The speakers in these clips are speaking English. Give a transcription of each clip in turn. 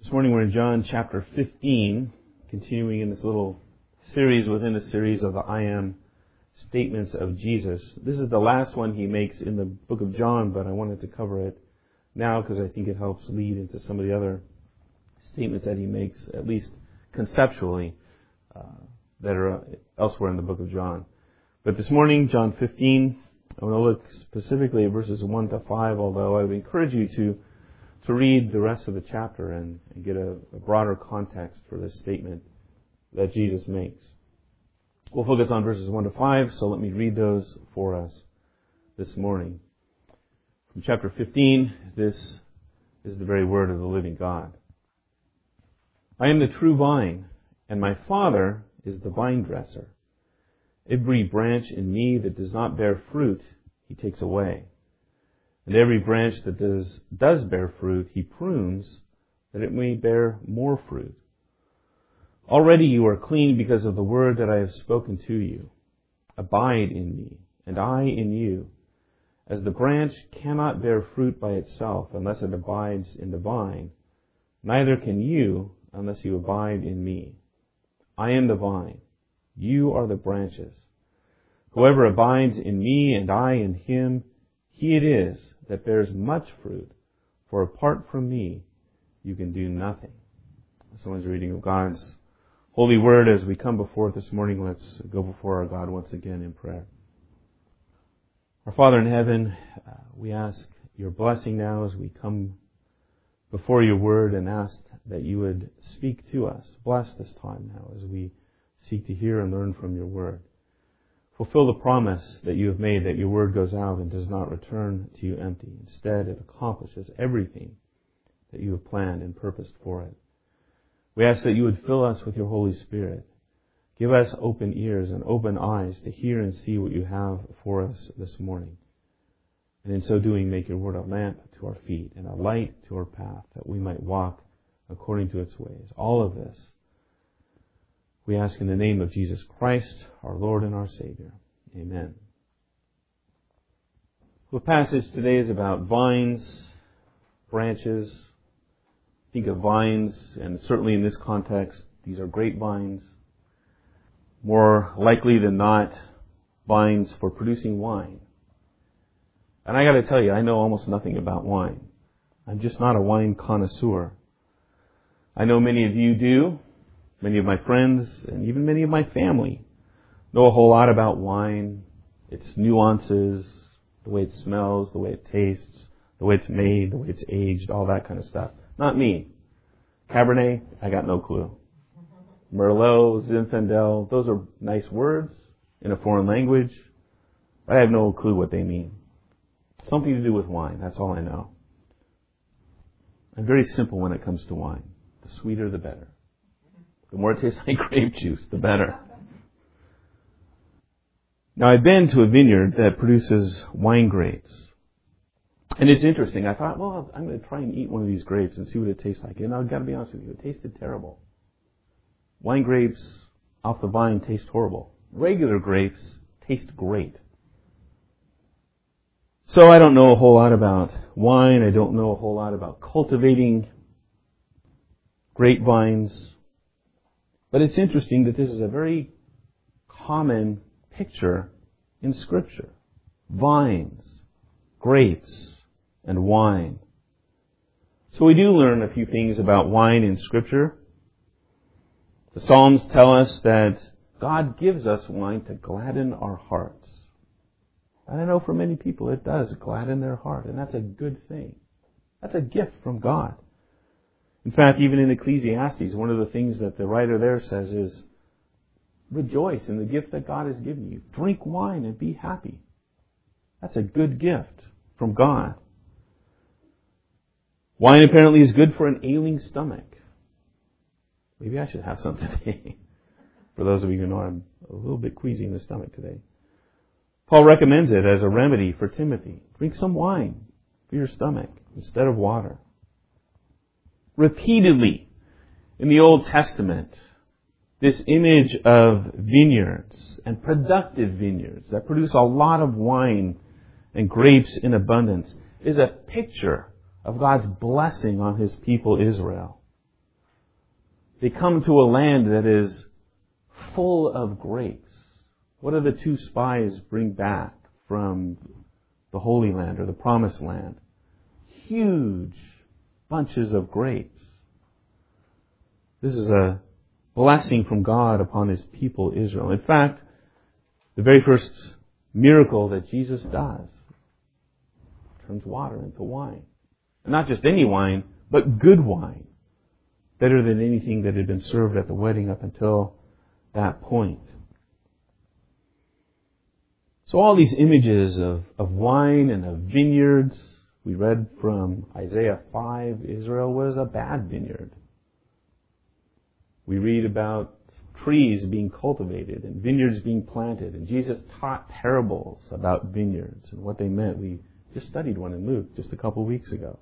This morning we're in John chapter 15, continuing in this little series within a series of the I am statements of Jesus. This is the last one he makes in the book of John, but I wanted to cover it now because I think it helps lead into some of the other statements that he makes, at least conceptually, that are elsewhere in the book of John. But this morning, John 15, I want to look specifically at verses 1 to 5, although I would encourage you to read the rest of the chapter and get a broader context for this statement that Jesus makes. We'll focus on verses 1 to 5, so let me read those for us this morning. From chapter 15, this is the very word of the living God. I am the true vine, and my Father is the vine dresser. Every branch in me that does not bear fruit, he takes away. And every branch that does bear fruit, he prunes, that it may bear more fruit. Already you are clean because of the word that I have spoken to you. Abide in me, and I in you. As the branch cannot bear fruit by itself unless it abides in the vine, neither can you unless you abide in me. I am the vine. You are the branches. Whoever abides in me and I in him, he it is that bears much fruit, for apart from me, you can do nothing. Someone's reading of God's holy word. As we come before it this morning, let's go before our God once again in prayer. Our Father in heaven, we ask your blessing now as we come before your word and ask that you would speak to us. Bless this time now as we seek to hear and learn from your word. Fulfill the promise that you have made that your word goes out and does not return to you empty. Instead, it accomplishes everything that you have planned and purposed for it. We ask that you would fill us with your Holy Spirit. Give us open ears and open eyes to hear and see what you have for us this morning. And in so doing, make your word a lamp to our feet and a light to our path, that we might walk according to its ways. All of this we ask in the name of Jesus Christ, our Lord and our Savior. Amen. The passage today is about vines, branches. Think of vines, and certainly in this context, these are grapevines. More likely than not, vines for producing wine. And I got to tell you, I know almost nothing about wine. I'm just not a wine connoisseur. I know many of you do. Many of my friends and even many of my family know a whole lot about wine, its nuances, the way it smells, the way it tastes, the way it's made, the way it's aged, all that kind of stuff. Not me. Cabernet, I got no clue. Merlot, Zinfandel, those are nice words in a foreign language, but I have no clue what they mean. Something to do with wine, that's all I know. I'm very simple when it comes to wine. The sweeter, the better. The more it tastes like grape juice, the better. Now, I've been to a vineyard that produces wine grapes. And it's interesting. I thought, well, I'm going to try and eat one of these grapes and see what it tastes like. And I've got to be honest with you, it tasted terrible. Wine grapes off the vine taste horrible. Regular grapes taste great. So I don't know a whole lot about wine. I don't know a whole lot about cultivating grapevines. But it's interesting that this is a very common picture in Scripture. Vines, grapes, and wine. So we do learn a few things about wine in Scripture. The Psalms tell us that God gives us wine to gladden our hearts. And I know for many people it does gladden their heart, and that's a good thing. That's a gift from God. In fact, even in Ecclesiastes, one of the things that the writer there says is, rejoice in the gift that God has given you. Drink wine and be happy. That's a good gift from God. Wine apparently is good for an ailing stomach. Maybe I should have some today. For those of you who know, I'm a little bit queasy in the stomach today. Paul recommends it as a remedy for Timothy. Drink some wine for your stomach instead of water. Repeatedly in the Old Testament, this image of vineyards and productive vineyards that produce a lot of wine and grapes in abundance is a picture of God's blessing on His people Israel. They come to a land that is full of grapes. What do the two spies bring back from the Holy Land or the Promised Land? Huge bunches of grapes. This is a blessing from God upon His people Israel. In fact, the very first miracle that Jesus does turns water into wine. And not just any wine, but good wine. Better than anything that had been served at the wedding up until that point. So all these images of wine and of vineyards, we read from Isaiah 5, Israel was a bad vineyard. We read about trees being cultivated and vineyards being planted, and Jesus taught parables about vineyards and what they meant. We just studied one in Luke just a couple weeks ago.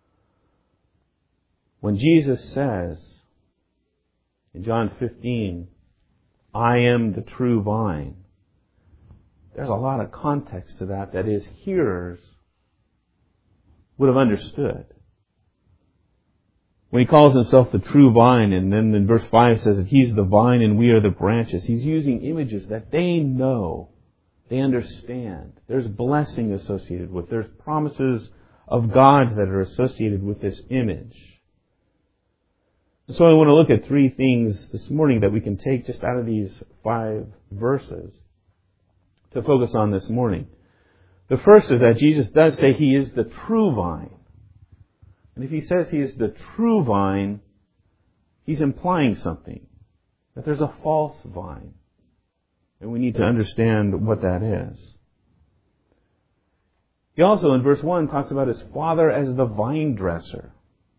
When Jesus says in John 15, I am the true vine, there's a lot of context to that his hearers would have understood. When He calls Himself the true vine, and then in verse 5 says that He's the vine and we are the branches, He's using images that they know, they understand. There's blessing associated with, there's promises of God that are associated with this image. So I want to look at three things this morning that we can take just out of these 5 verses to focus on this morning. The first is that Jesus does say He is the true vine. And if He says He is the true vine, He's implying something, that there's a false vine. And we need to understand what that is. He also, in verse 1, talks about His Father as the vine dresser.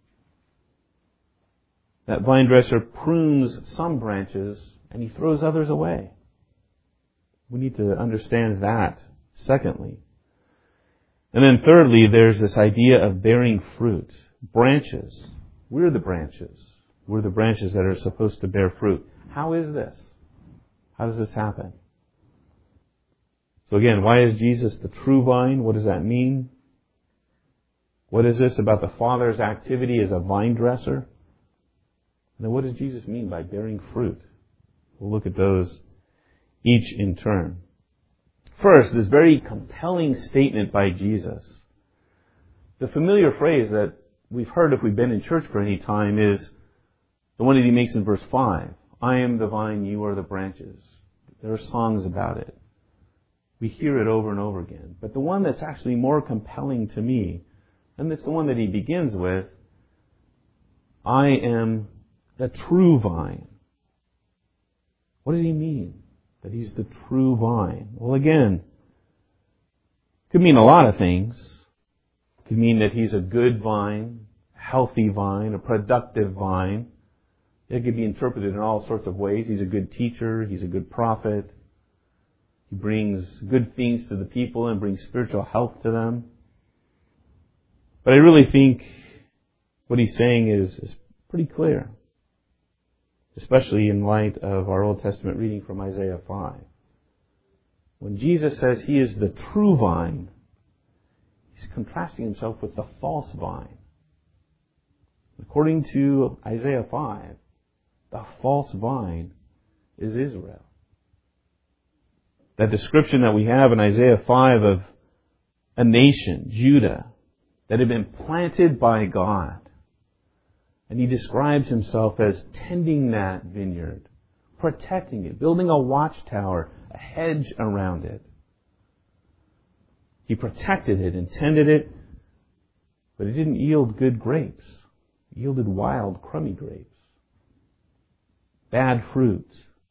That vine dresser prunes some branches and He throws others away. We need to understand that, secondly. And then thirdly, there's this idea of bearing fruit. Branches. We're the branches. We're the branches that are supposed to bear fruit. How is this? How does this happen? So again, why is Jesus the true vine? What does that mean? What is this about the Father's activity as a vine dresser? And then what does Jesus mean by bearing fruit? We'll look at those each in turn. First, this very compelling statement by Jesus. The familiar phrase that we've heard if we've been in church for any time is the one that He makes in verse 5. I am the vine, you are the branches. There are songs about it. We hear it over and over again. But the one that's actually more compelling to me, and it's the one that He begins with, I am the true vine. What does He mean? That He's the true vine. Well, again, it could mean a lot of things. It could mean that He's a good vine, healthy vine, a productive vine. It could be interpreted in all sorts of ways. He's a good teacher. He's a good prophet. He brings good things to the people and brings spiritual health to them. But I really think what He's saying is pretty clear, especially in light of our Old Testament reading from Isaiah 5. When Jesus says He is the true vine, He's contrasting Himself with the false vine. According to Isaiah 5, the false vine is Israel. That description that we have in Isaiah 5 of a nation, Judah, that had been planted by God. And He describes Himself as tending that vineyard, protecting it, building a watchtower, a hedge around it. He protected it and tended it, but it didn't yield good grapes. It yielded wild, crummy grapes. Bad fruit.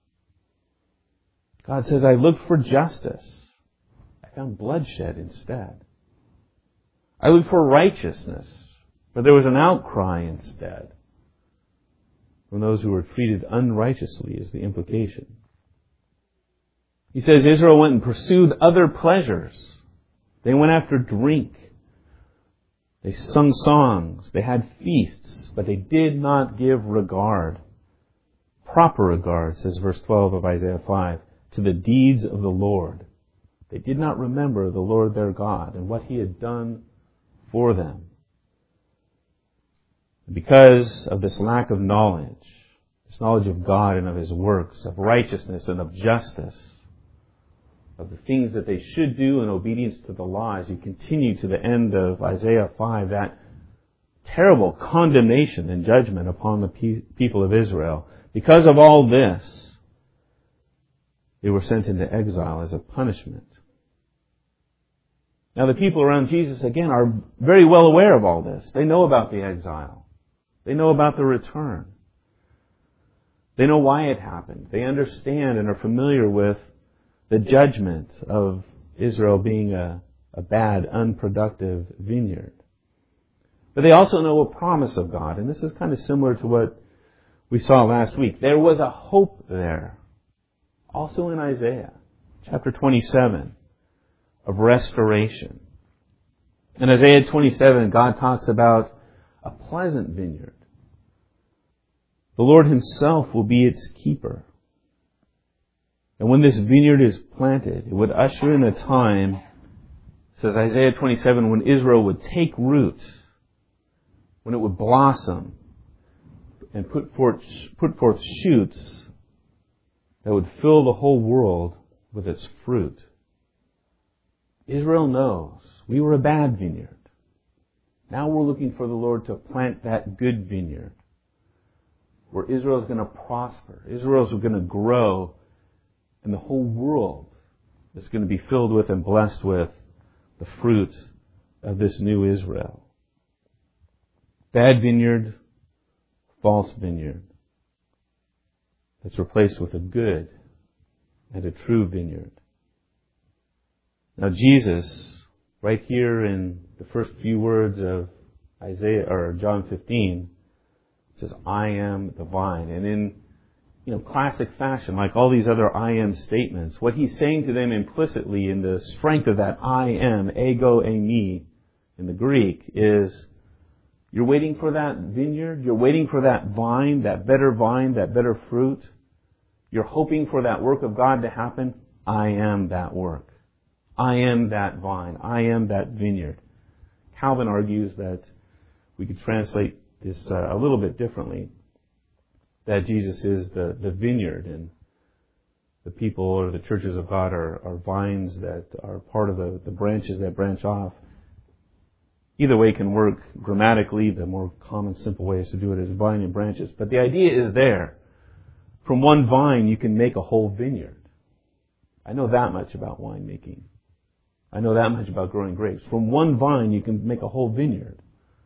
God says, I looked for justice. I found bloodshed instead. I looked for righteousness, but there was an outcry instead from those who were treated unrighteously, is the implication. He says Israel went and pursued other pleasures. They went after drink. They sung songs. They had feasts, but they did not give regard. Proper regard, says verse 12 of Isaiah 5, to the deeds of the Lord. They did not remember the Lord their God and what He had done for them. Because of this lack of knowledge, this knowledge of God and of His works, of righteousness and of justice, of the things that they should do in obedience to the law, as you continue to the end of Isaiah 5, that terrible condemnation and judgment upon the people of Israel. Because of all this, they were sent into exile as a punishment. Now the people around Jesus, again, are very well aware of all this. They know about the exile. They know about the return. They know why it happened. They understand and are familiar with the judgment of Israel being a bad, unproductive vineyard. But they also know a promise of God, and this is kind of similar to what we saw last week. There was a hope there, also in Isaiah, chapter 27, of restoration. In Isaiah 27, God talks about a pleasant vineyard. The Lord Himself will be its keeper. And when this vineyard is planted, it would usher in a time, says Isaiah 27, when Israel would take root, when it would blossom and put forth shoots that would fill the whole world with its fruit. Israel knows we were a bad vineyard. Now we're looking for the Lord to plant that good vineyard where Israel's going to prosper. Israel's going to grow, and the whole world is going to be filled with and blessed with the fruit of this new Israel. Bad vineyard, false vineyard, that's replaced with a good and a true vineyard. Now Jesus, right here in the first few words of Isaiah or John 15, says, "I am the vine." And in classic fashion, like all these other I am statements, what He's saying to them implicitly in the strength of that I am, ego eimi, in the Greek, is you're waiting for that vineyard, you're waiting for that vine, that better fruit. You're hoping for that work of God to happen. I am that work. I am that vine. I am that vineyard. Calvin argues that we could translate this a little bit differently, that Jesus is the vineyard and the people or the churches of God are vines that are part of the branches that branch off. Either way can work grammatically. The more common, simple way is to do it as vine and branches. But the idea is there. From one vine, you can make a whole vineyard. I know that much about winemaking. I know that much about growing grapes. From one vine, you can make a whole vineyard.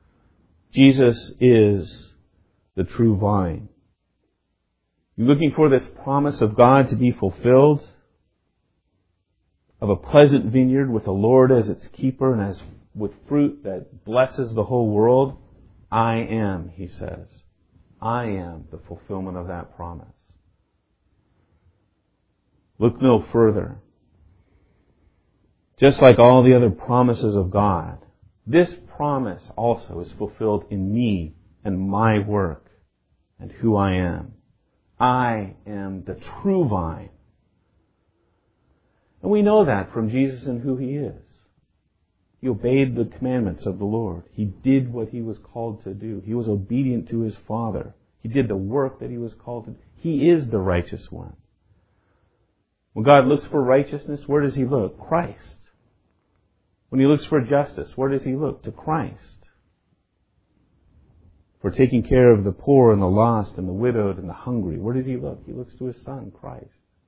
Jesus is the true vine. You're looking for this promise of God to be fulfilled, of a pleasant vineyard with the Lord as its keeper and as with fruit that blesses the whole world. I am, He says. I am the fulfillment of that promise. Look no further. Just like all the other promises of God, this promise also is fulfilled in me and my work and who I am. I am the true vine. And we know that from Jesus and who He is. He obeyed the commandments of the Lord. He did what He was called to do. He was obedient to His Father. He did the work that He was called to do. He is the righteous one. When God looks for righteousness, where does He look? Christ. When He looks for justice, where does He look? To Christ. For taking care of the poor and the lost and the widowed and the hungry, where does He look? He looks to His Son, Christ.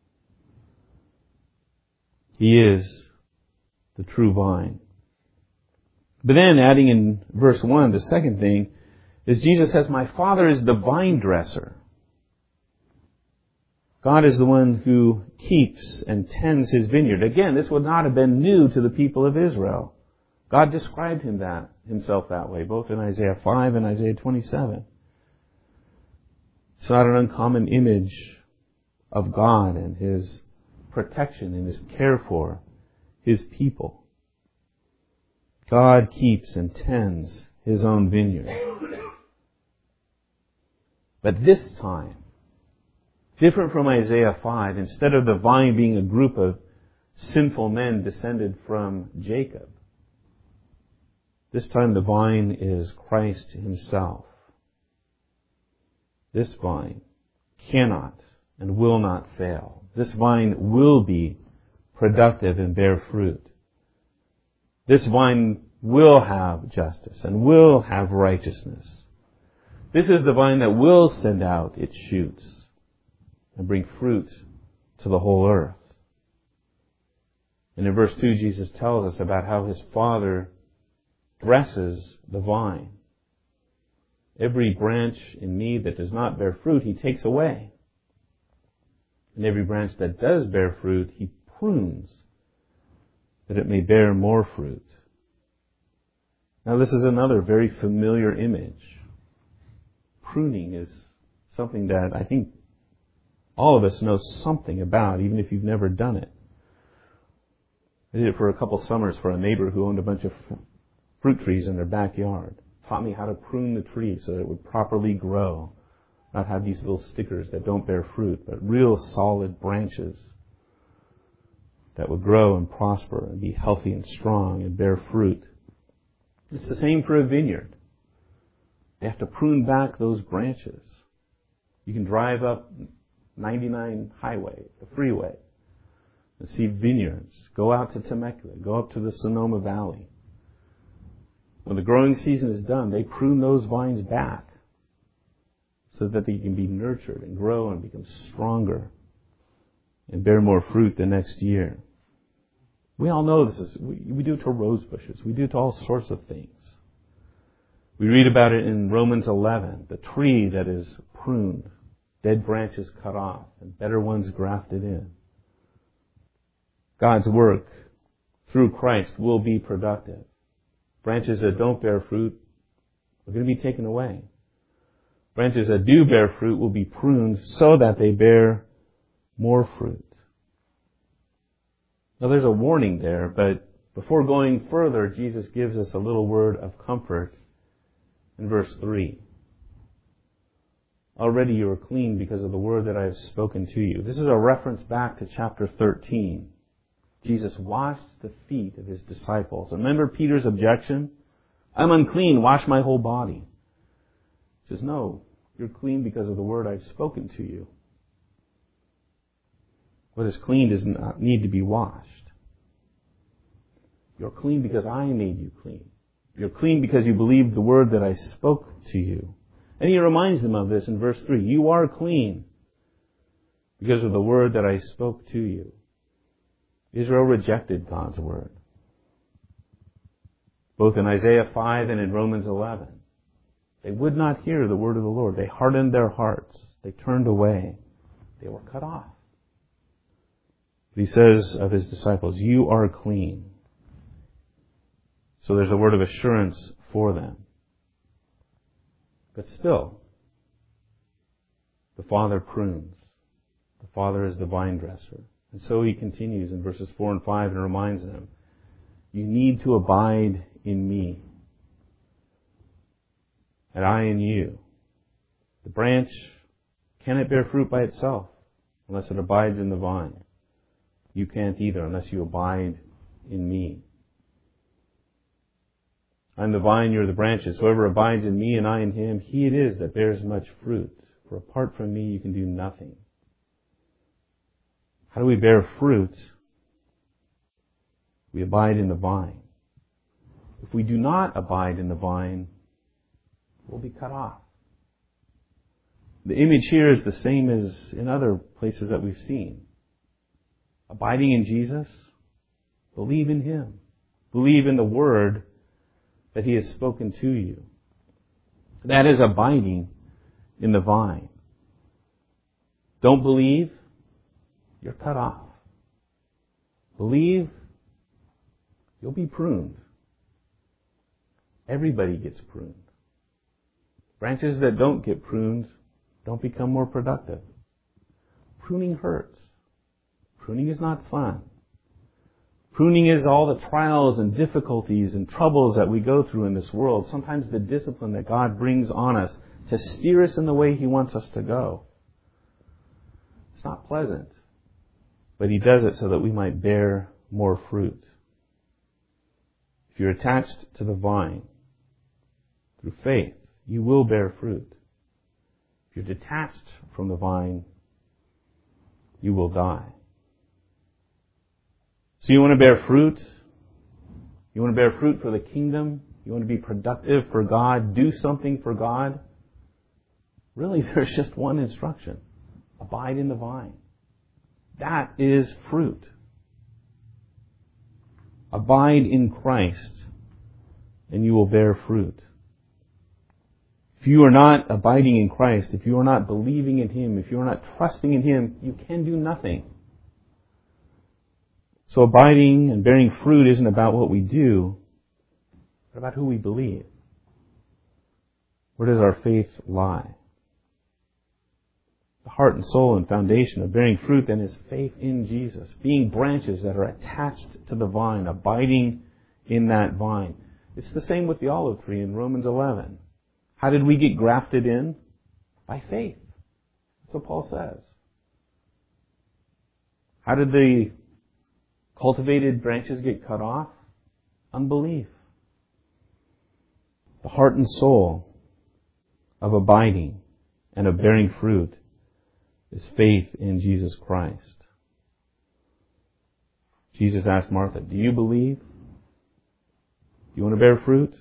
He is the true vine. But then, adding in verse 1, the second thing is Jesus says, "My Father is the vine dresser." God is the one who keeps and tends His vineyard. Again, this would not have been new to the people of Israel. God described Himself that way, both in Isaiah 5 and Isaiah 27. It's not an uncommon image of God and His protection and His care for His people. God keeps and tends His own vineyard. But this time, different from Isaiah 5, instead of the vine being a group of sinful men descended from Jacob, this time the vine is Christ Himself. This vine cannot and will not fail. This vine will be productive and bear fruit. This vine will have justice and will have righteousness. This is the vine that will send out its shoots and bring fruit to the whole earth. And in verse 2, Jesus tells us about how His Father dresses the vine. Every branch in me that does not bear fruit, He takes away. And every branch that does bear fruit, He prunes, that it may bear more fruit. Now this is another very familiar image. Pruning is something that I think all of us know something about, even if you've never done it. I did it for a couple summers for a neighbor who owned a bunch of fruit trees in their backyard. Taught me how to prune the tree so that it would properly grow. Not have these little stickers that don't bear fruit, but real solid branches that would grow and prosper and be healthy and strong and bear fruit. It's the same for a vineyard. They have to prune back those branches. You can drive up 99 highway, the freeway, and see vineyards. Go out to Temecula. Go up to the Sonoma Valley. When the growing season is done, they prune those vines back so that they can be nurtured and grow and become stronger and bear more fruit the next year. We all know this. We do it to rose bushes. We do it to all sorts of things. We read about it in Romans 11, the tree that is pruned, dead branches cut off, and better ones grafted in. God's work through Christ will be productive. Branches that don't bear fruit are going to be taken away. Branches that do bear fruit will be pruned so that they bear more fruit. Now there's a warning there, but before going further, Jesus gives us a little word of comfort in verse 3. Already you are clean because of the word that I have spoken to you. This is a reference back to chapter 13. Jesus washed the feet of His disciples. Remember Peter's objection? I'm unclean, wash my whole body. He says, no, you're clean because of the word I've spoken to you. What is clean does not need to be washed. You're clean because I made you clean. You're clean because you believed the word that I spoke to you. And He reminds them of this in verse 3. You are clean because of the word that I spoke to you. Israel rejected God's word. Both in Isaiah 5 and in Romans 11. They would not hear the word of the Lord. They hardened their hearts. They turned away. They were cut off. But He says of His disciples, you are clean. So there's a word of assurance for them. But still, the Father prunes. The Father is the vine dresser. And so He continues in verses 4 and 5 and reminds them, you need to abide in me, and I in you. The branch cannot bear fruit by itself unless it abides in the vine. You can't either unless you abide in me. I'm the vine, you're the branches. Whoever abides in me and I in him, he it is that bears much fruit. For apart from me, you can do nothing. How do we bear fruit? We abide in the vine. If we do not abide in the vine, we'll be cut off. The image here is the same as in other places that we've seen. Abiding in Jesus, believe in Him. Believe in the Word that He has spoken to you. That is abiding in the vine. Don't believe, you're cut off. Believe, you'll be pruned. Everybody gets pruned. Branches that don't get pruned don't become more productive. Pruning hurts. Pruning is not fun. Pruning is all the trials and difficulties and troubles that we go through in this world. Sometimes the discipline that God brings on us to steer us in the way He wants us to go. It's not pleasant, but He does it so that we might bear more fruit. If you're attached to the vine through faith, you will bear fruit. If you're detached from the vine, you will die. So you want to bear fruit? You want to bear fruit for the kingdom? You want to be productive for God? Do something for God? Really, there's just one instruction. Abide in the vine. That is fruit. Abide in Christ, and you will bear fruit. If you are not abiding in Christ, if you are not believing in Him, if you are not trusting in Him, you can do nothing. So abiding and bearing fruit isn't about what we do, but about who we believe. Where does our faith lie? The heart and soul and foundation of bearing fruit then is faith in Jesus, being branches that are attached to the vine, abiding in that vine. It's the same with the olive tree in Romans 11. How did we get grafted in? By faith. That's what Paul says. How did the cultivated branches get cut off? Unbelief. The heart and soul of abiding and of bearing fruit is faith in Jesus Christ. Jesus asked Martha, do you believe? Do you want to bear fruit?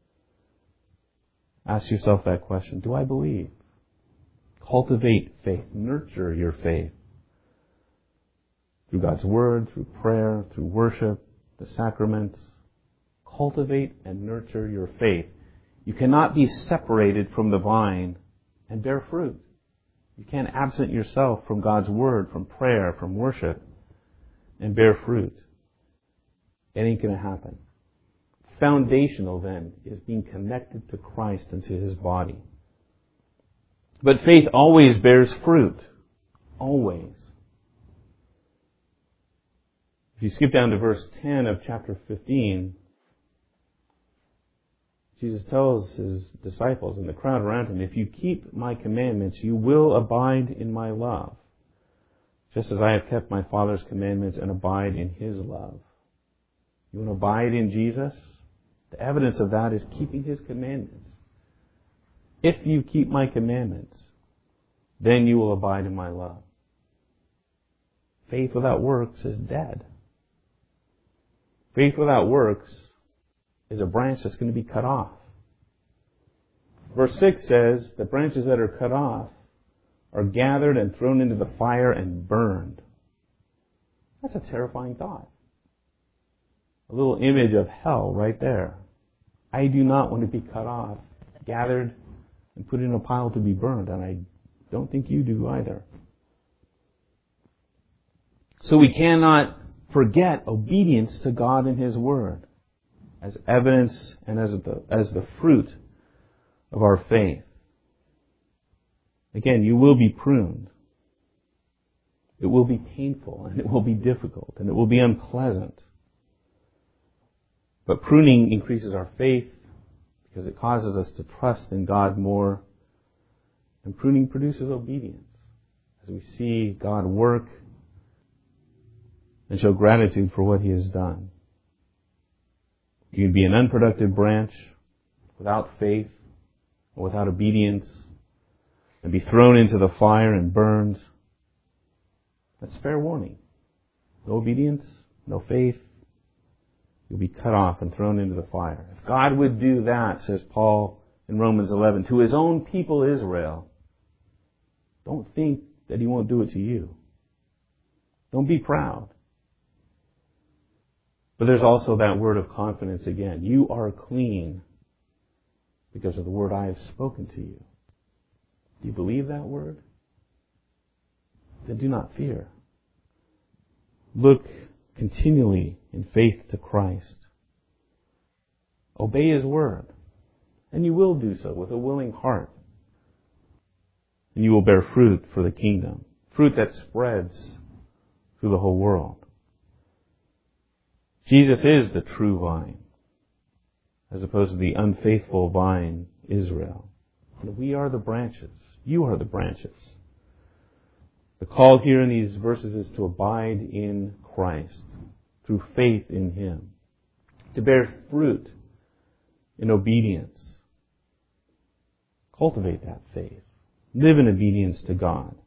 Ask yourself that question. Do I believe? Cultivate faith. Nurture your faith. Through God's Word, through prayer, through worship, the sacraments. Cultivate and nurture your faith. You cannot be separated from the vine and bear fruit. You can't absent yourself from God's Word, from prayer, from worship, and bear fruit. It ain't going to happen. Foundational, then, is being connected to Christ and to His body. But faith always bears fruit. Always. If you skip down to verse 10 of chapter 15, Jesus tells His disciples and the crowd around Him, if you keep my commandments, you will abide in my love, just as I have kept my Father's commandments and abide in His love. You want to abide in Jesus? The evidence of that is keeping His commandments. If you keep my commandments, then you will abide in my love. Faith without works is dead. Faith without works is a branch that's going to be cut off. Verse 6 says, the branches that are cut off are gathered and thrown into the fire and burned. That's a terrifying thought. A little image of hell right there. I do not want to be cut off, gathered, and put in a pile to be burned, and I don't think you do either. So we cannot forget obedience to God and His Word as evidence and as the fruit of our faith. Again, you will be pruned. It will be painful, and it will be difficult, and it will be unpleasant. But pruning increases our faith because it causes us to trust in God more. And pruning produces obedience as we see God work and show gratitude for what He has done. You can be an unproductive branch without faith or without obedience and be thrown into the fire and burned. That's fair warning. No obedience, no faith. You'll be cut off and thrown into the fire. If God would do that, says Paul in Romans 11, to His own people Israel, don't think that He won't do it to you. Don't be proud. But there's also that word of confidence again. You are clean because of the word I have spoken to you. Do you believe that word? Then do not fear. Look continually in faith to Christ. Obey His word. And you will do so with a willing heart. And you will bear fruit for the kingdom. Fruit that spreads through the whole world. Jesus is the true vine, as opposed to the unfaithful vine, Israel. And we are the branches. You are the branches. The call here in these verses is to abide in Christ, through faith in Him, to bear fruit in obedience. Cultivate that faith. live in obedience to God,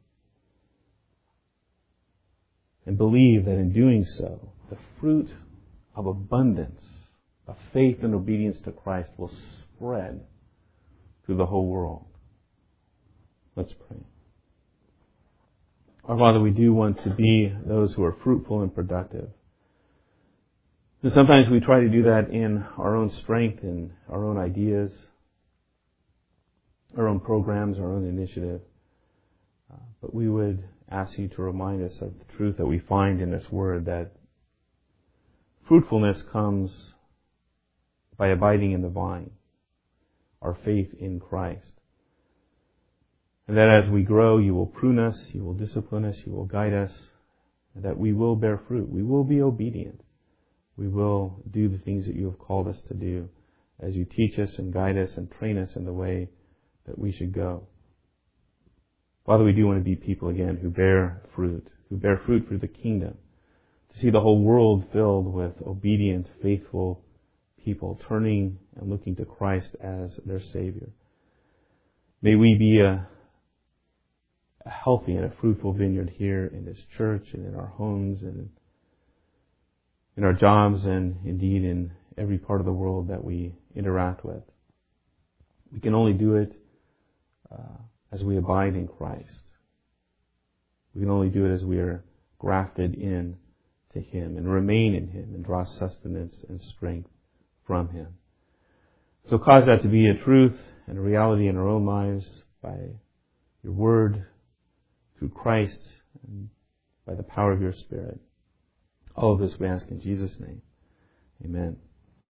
and believe that in doing so, the fruit of abundance, of faith and obedience to Christ will spread through the whole world. Let's pray. Our Father, we do want to be those who are fruitful and productive. And sometimes we try to do that in our own strength and our own ideas, our own programs, our own initiative. But we would ask you to remind us of the truth that we find in this word, that fruitfulness comes by abiding in the vine, our faith in Christ. And that as we grow, you will prune us, you will discipline us, you will guide us, and that we will bear fruit. We will be obedient. We will do the things that you have called us to do as you teach us and guide us and train us in the way that we should go. Father, we do want to be people again who bear fruit for the kingdom, to see the whole world filled with obedient, faithful people turning and looking to Christ as their Savior. May we be a healthy and a fruitful vineyard here in this church and in our homes and in our jobs and indeed in every part of the world that we interact with. We can only do it as we abide in Christ. We can only do it as we are grafted in to Him and remain in Him and draw sustenance and strength from Him. So cause that to be a truth and a reality in our own lives by your word, through Christ, and by the power of your Spirit. All of this we ask in Jesus' name. Amen.